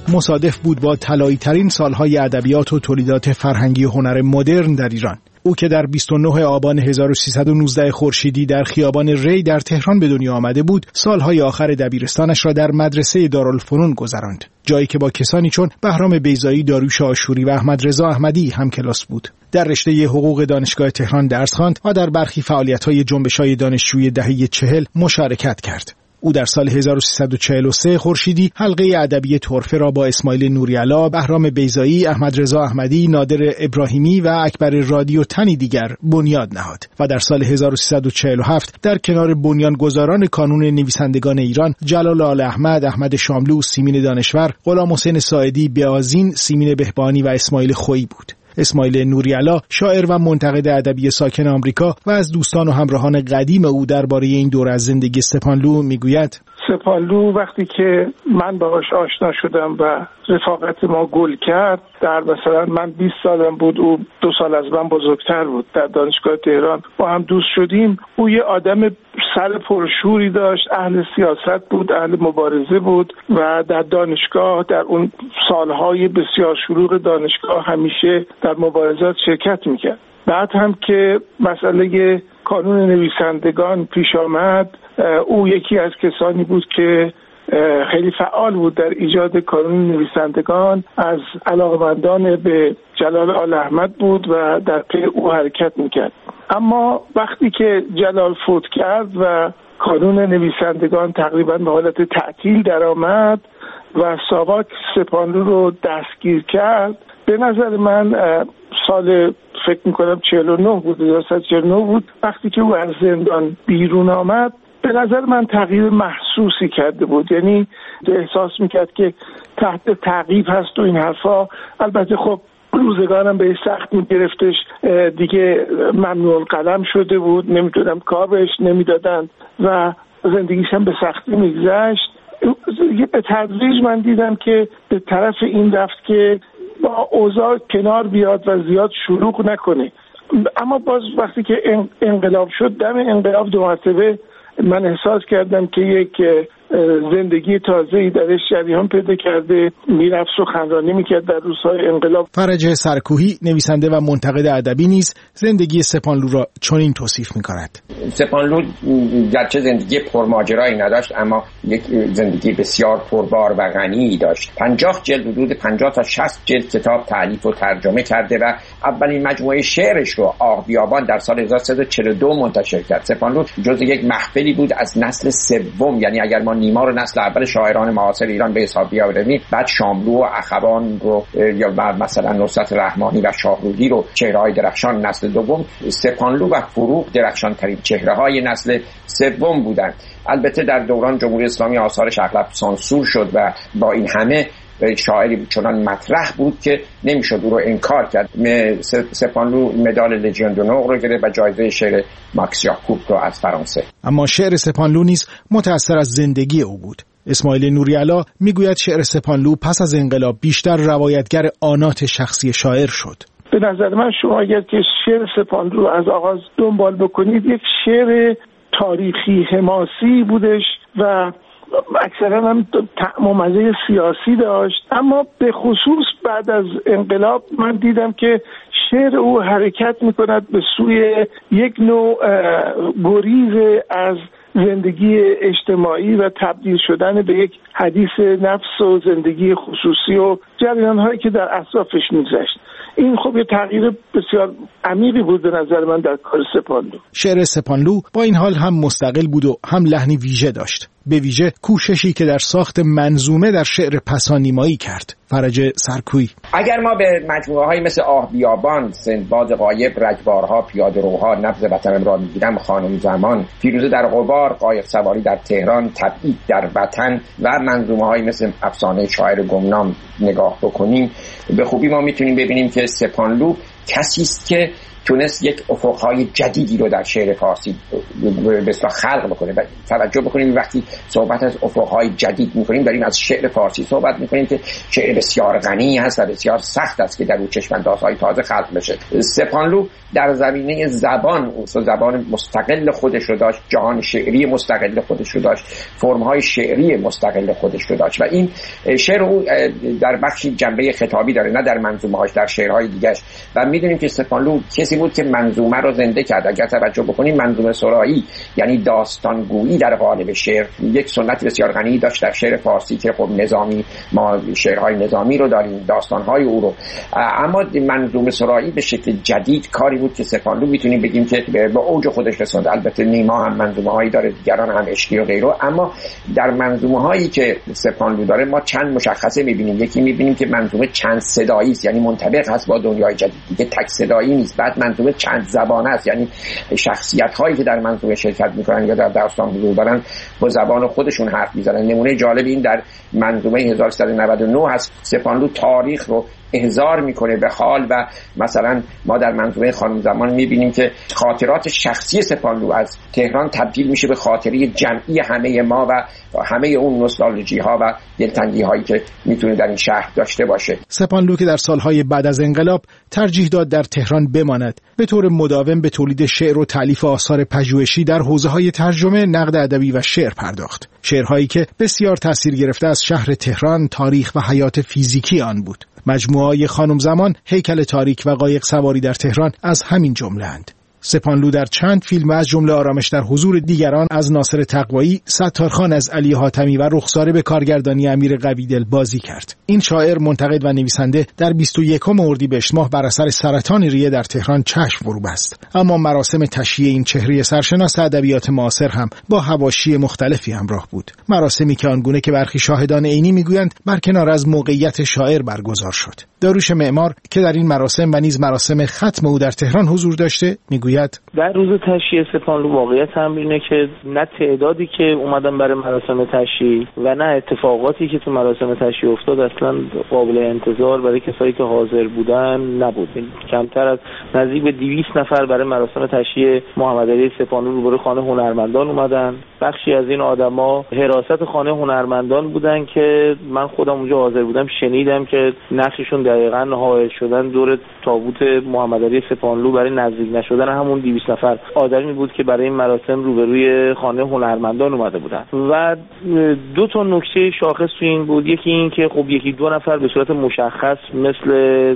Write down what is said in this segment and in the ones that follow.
مصادف بود با طلایی ترین سالهای ادبیات و تولیدات فرهنگی و هنر مدرن در ایران. او که در 29 آبان 1319 خورشیدی در خیابان ری در تهران به دنیا آمده بود، سالهای آخر دبیرستانش را در مدرسه دارالفنون گذراند، جایی که با کسانی چون بهرام بیضایی، داریوش آشوری و احمد رضا احمدی همکلاس بود. در رشته حقوق دانشگاه تهران درس خواند و در برخی فعالیت‌های جنبش‌های دانشجویی دهه 40 مشارکت کرد. او در سال 1343 خورشیدی حلقه ادبی طرفه را با اسماعیل نوری‌علا، بهرام بیضایی، احمد رضا احمدی، نادر ابراهیمی و اکبر رادی و تنی دیگر بنیاد نهاد و در سال 1347 در کنار بنیانگذاران کانون نویسندگان ایران جلال آل احمد، احمد شاملو، سیمین دانشور، غلام حسین ساعدی، بیازین، سیمین بهبانی و اسماعیل خویی بود. اسماعیل نوری‌علا شاعر و منتقد ادبی ساکن آمریکا و از دوستان و همراهان قدیم او درباره این دور از زندگی استپانلو میگوید: استپانلو وقتی که من باهاش آشنا شدم و رفاقت ما گل کرد، در مثلا من 20 سالم بود، او 2 سال از من بزرگتر بود، در دانشگاه تهران با هم دوست شدیم. او یه آدم سر پرشوری داشت، اهل سیاست بود، اهل مبارزه بود و در دانشگاه در اون سالهای بسیار شلوغ دانشگاه همیشه در مبارزات شرکت میکرد. بعد هم که مسئله کانون نویسندگان پیش آمد، او یکی از کسانی بود که خیلی فعال بود در ایجاد کانون نویسندگان، از علاقمندان به جلال آل احمد بود و در پی او حرکت میکرد. اما وقتی که جلال فوت کرد و کانون نویسندگان تقریبا به حالت تعطیل درآمد و ساواک استپانلو رو دستگیر کرد، به نظر من سال فکر میکنم 49 بود، 1949 بود، وقتی که او از زندان بیرون آمد، به نظر من تغییر محسوسی کرده بود. یعنی احساس میکرد که تحت تعقیب هست و این حرفا. البته خب روزگارم به سخت میگرفتش، دیگه ممنوع القلم شده بود، نمیتونم کار بهش نمیدادن و زندگیش هم به سختی میگذشت. به تدریج من دیدم که به طرف این رفت که با اوضاع کنار بیاد و زیاد شلوغ نکنه. اما باز وقتی که انقلاب شد، دم انقلاب 2 مرتبه من احساس کردم که یک زندگی تازه‌ای درش جریان پیدا کرده، میرفت سخنرانی میکرد در روزهای انقلاب. فرج سرکوهی، نویسنده و منتقد ادبی نیز زندگی استپانلو را چنین توصیف میکند: استپانلو گرچه زندگی پرماجرایی نداشت، اما یک زندگی بسیار پربار و غنی داشت. 50 جلد، حدود 50 تا 60 جلد کتاب تالیف و ترجمه کرده و اولین مجموعه شعرش رو آق بیابان در سال 1342 منتشر کرد. استپانلو جزو یک محفلی بود از نسل سوم، یعنی اگر ما نیما رو نسل اول شاعران معاصر ایران به حساب بیاوریم، بعد شاملو و اخوان رو یا مثلا نصرت رحمانی و شاهرودی رو چهره‌های درخشان نسل دوم، استپانلو و فروغ درخشان ترین چهره‌های نسل سوم بودند. البته در دوران جمهوری اسلامی آثارش اغلب سانسور شد و با این همه شاعری چنان مطرح بود که نمیشد او رو انکار کرد. استپانلو مدال لژیون دونور رو گرفت و جایزه شعر ماکس یاکوب رو از فرانسه. اما شعر استپانلو نیز متأثر از زندگی او بود. اسماعیل نوری‌علا میگوید شعر استپانلو پس از انقلاب بیشتر روایتگر آنات شخصی شاعر شد. به نظر من شما اگر که شعر استپانلو رو از آغاز دنبال بکنید، یک شعر تاریخی حماسی بودش و اکثرا هم طعم و مزه سیاسی داشت. اما به خصوص بعد از انقلاب من دیدم که شعر او حرکت میکند به سوی یک نوع گریز از زندگی اجتماعی و تبدیل شدن به یک حدیث نفس و زندگی خصوصی و جریان‌هایی که در اطرافش می‌گذشت. این خب یه تغییر بسیار عمیقی بود به نظر من در کار استپانلو. شعر استپانلو با این حال هم مستقل بود و هم لحنی ویژه داشت، به ویژه کوششی که در ساخت منظومه در شعر پسانیمایی کرد. فرج سرکویی: اگر ما به مجموعه‌هایی مثل آه بیابان، سندباد غایب، رگبارها، پیاده‌روها، نبض وطنم را می‌گیرم، خانم زمان، فیروزه در غبار، قایق سواری در تهران، تبعید در وطن و منظومه‌هایی مثل افسانه شاعر گمنام نگاه بکنیم، به خوبی ما می‌تونیم ببینیم که استپانلو کسی است که تونست یک افقهای جدیدی رو در شعر فارسی به اصطلاح خلق بکنه. توجه بکنیم وقتی صحبت از افقهای جدید میکنیم داریم از شعر فارسی صحبت میکنیم که شعر بسیار غنی هست و بسیار سخت است که در اون چشم‌اندازهای تازه خلق بشه. سپانلو در زمینه زبان مستقل خودش رو داشت، جهان شعری مستقل خودش رو داشت، فرم‌های شعری مستقل خودش رو داشت و این شعر او در بخشی جنبه خطابی داره، نه در منظومه‌هاش، در شعرهای دیگه‌اش. و می‌دونیم که سپانلو کسی بود که منظومه رو زنده کرد. اگر توجه بکنیم منظومه سرایی یعنی داستانگویی در قالب شعر یک سنت بسیار غنی داشت در شعر فارسی که خب نظامی، ما شعرهای نظامی رو داریم، داستان‌های او رو. اما منظومه سرایی به شکل جدید کاری بود که سپانلو می‌تونیم بگیم که به اوج خودش رسوند. البته نیما هم منظومه‌هایی داره، دیگران هم عشقی و غیره، اما در منظومه‌هایی که سپانلو داره ما چند مشخصه می‌بینیم. یکی می‌بینیم که منظومه چند صدایی است، یعنی منطبق هست با دنیای جدید، دیگه تک صدایی نیست. بعد منظومه چند زبانه است، یعنی شخصیت‌هایی که در منظومه شرکت می‌کنن یا در داستان حضور دارن با زبان خودشون حرف می‌زنن. نمونه جالب این در منظومه 1399 هست. سپانلو تاریخ رو احضار میکنه به حال و مثلا ما در منظومه خانم زمان میبینیم که خاطرات شخصی سپانلو از تهران تبدیل میشه به خاطره جمعی همه ما و همه اون نوستالژی ها و دلتنگی هایی که میتونه در این شهر داشته باشه. سپانلو که در سالهای بعد از انقلاب ترجیح داد در تهران بماند، به طور مداوم به تولید شعر و تالیف آثار پژوهشی در حوزه‌های ترجمه، نقد ادبی و شعر پرداخت. شعرهایی که بسیار تاثیر گرفته از شهر تهران، تاریخ و حیات فیزیکی آن بود. مجموعه‌های خانم زمان، هیکل تاریک و قایق سواری در تهران از همین جمله‌اند. سپانلو در چند فیلم از جمله آرامش در حضور دیگران از ناصر تقوایی، ستارخان از علی حاتمی و رخساره به کارگردانی امیر قویدل بازی کرد. این شاعر، منتقد و نویسنده در 21 اردیبهشت ماه بر اثر سرطان ریه در تهران چشم فرو بست. اما مراسم تشییع این چهره سرشناس ادبیات معاصر هم با حواشی مختلفی همراه بود. مراسمی که آنگونه که برخی شاهدان عینی میگویند برکنار از موقعیت شاعر برگزار شد. داریوش معمار که در این مراسم و نیز مراسم ختم او در تهران حضور داشته میگوید در روز تشییع سپانلو واقعیت هم اینه که نه تعدادی که اومدن برای مراسم تشییع و نه اتفاقاتی که تو مراسم تشییع افتاد اصلا قابل انتظار برای کسایی که حاضر بودن نبود. کمتر از نزدیک به 200 نفر برای مراسم تشییع محمدعلی سپانلو روبروی خانه هنرمندان اومدن. بخشی از این آدما حراست خانه هنرمندان بودن که من خودم اونجا حاضر بودم، شنیدم که نقششون دقیقاً حائل شدن دور تابوت محمدعلی سپانلو برای نزدیک نشدن همون 200 نفر آدمی بود که برای این مراسم روبروی خانه هنرمندان اومده بودن. و دو تا نکته شاخص تو این بود. یکی این که خب یکی دو نفر به صورت مشخص مثل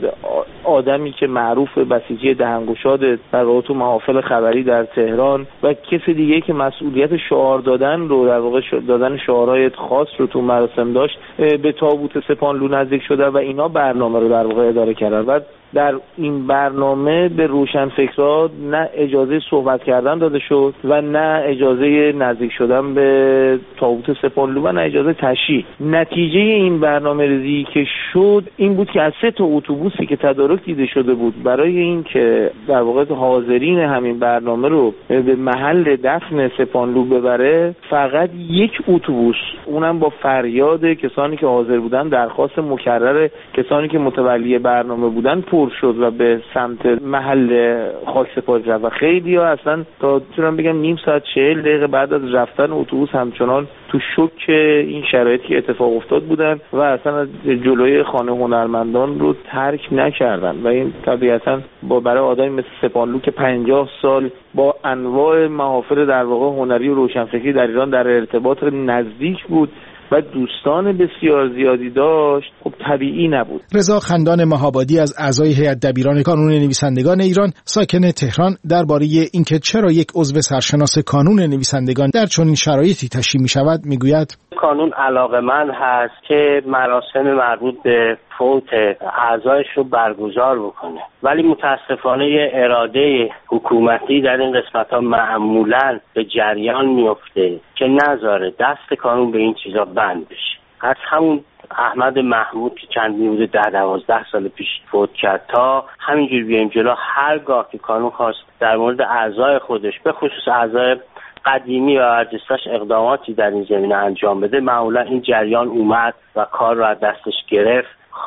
آدمی که معروف بسیجی دهنگشاد در واقع تو محافل خبری در تهران و کسی دیگه که مسئولیت شعار دادن رو در واقع دادن شعارهای خاص رو تو مراسم داشت به تابوت سپانلو نزدیک شده و اینا برنامه رو در واقع اداره کردن. و در این برنامه به روشنفکرها نه اجازه صحبت کردن داده شد و نه اجازه نزدیک شدن به تابوت سپانلو و نه اجازه تشییع. نتیجه این برنامه ریزی که شد این بود که از 3 تا اتوبوسی که تدارک دیده شده بود برای این که در واقع حاضرین همین برنامه رو به محل دفن سپانلو ببره، فقط 1 اتوبوس، اونم با فریاد کسانی که حاضر بودن، درخواست مکرر کسانی که متولی برنامه بودن پر شد و به سمت محل خاکسپاری رفت و خیلی ها اصلا تا میتونم بگم نیم ساعت 40 دقیقه بعد از رفتن اتوبوس همچنان تو شوک این شرایطی اتفاق افتاد بودن و اصلا از جلوی خانه هنرمندان رو ترک نکردن. و این طبیعتا برای آدمی مثل سپانلو که 50 سال با انواع محافل در واقع هنری و روشنفکری در ایران در ارتباط نزدیک بود و دوستان بسیار زیادی داشت، خب طبیعی نبود. رضا خندان مهابادی از اعضای هیئت دبیران کانون نویسندگان ایران، ساکن تهران، درباره اینکه چرا یک عضو سرشناس کانون نویسندگان در چنین شرایطی تشییع می‌شود میگوید: کانون علاقه‌مند هست که مراسم مربوط به فوت اعضایش رو برگزار بکنه، ولی متاسفانه اراده حکومتی در این قسمت‌ها معمولاً به جریان میفته که نذاره دست کانون به این چیزا بند بشه. از همون احمد محمود که چندین بوده 10-12 سال پیش فوت کرد تا همینجور بیایم جلو، هرگاه که کانون خواست در مورد اعضای خودش به خصوص اعضای قدیمی و برجسته‌اش اقداماتی در این زمینه انجام بده، معمولا این جریان اومد و کار رو از دستش گرفت.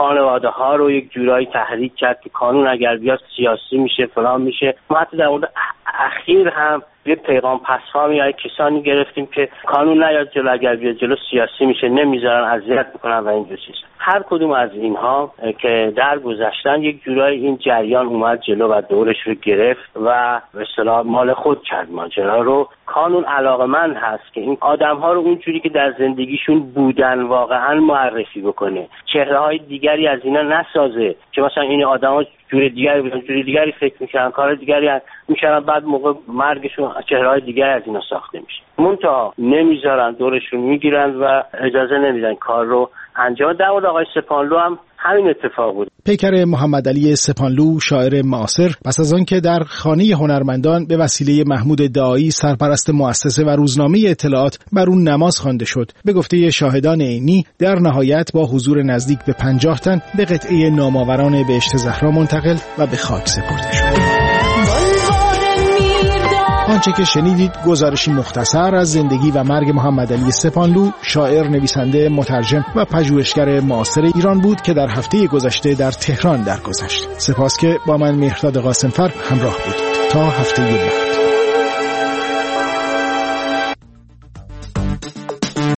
خانواده ها رو یک جورایی تحریک کرد که قانون اگر بیاد سیاسی میشه فلان میشه. ما حتی در مورد اخیر هم یه پیغام پسخامی یا کسانی گرفتیم که قانون نیاد جلو، اگر بیاد جلو سیاسی میشه، نمیذارن، اذیت میکنن و این چیزا. هر کدوم از اینها که در گذشتن یک جورایی این جریان اومد جلو و دورش رو گرفت و به اصطلاح مال خود کرد ماجرا رو. قانون علاقه‌مند هست که این آدم‌ها رو اونجوری که در زندگیشون بودن واقعا معرفی بکنه، چهره‌های دیگری از اینا نسازه که مثلا این آدم‌ها جور دیگری بودن، جور دیگری فکر می‌کردن، کار دیگری می‌کردن، بعد موقع مرگشون چهره‌های دیگری از اینا ساخته میشه. منتها نمیذارن، دورشون میگیرن و اجازه نمیدن کار رو انجام. در مورد آقای سپانلو هم همین اتفاق بود. پیکر محمد علی سپانلو، شاعر معاصر، پس از آن که در خانه هنرمندان به وسیله محمود ادعایی سرپرست مؤسسه و روزنامه اطلاعات بر اون نماز خوانده شد، به گفته شاهدان عینی در نهایت با حضور نزدیک به 50 تن به قطعه نامآوران بهشت زهرا منتقل و به خاک سپرده شد. آنچه که شنیدید گزارشی مختصر از زندگی و مرگ محمد علی سپانلو، شاعر، نویسنده، مترجم و پژوهشگر معاصر ایران بود که در هفته گذشته در تهران درگذشت. سپاس که با من مهرداد قاسمفر همراه بودید. تا هفته بعد.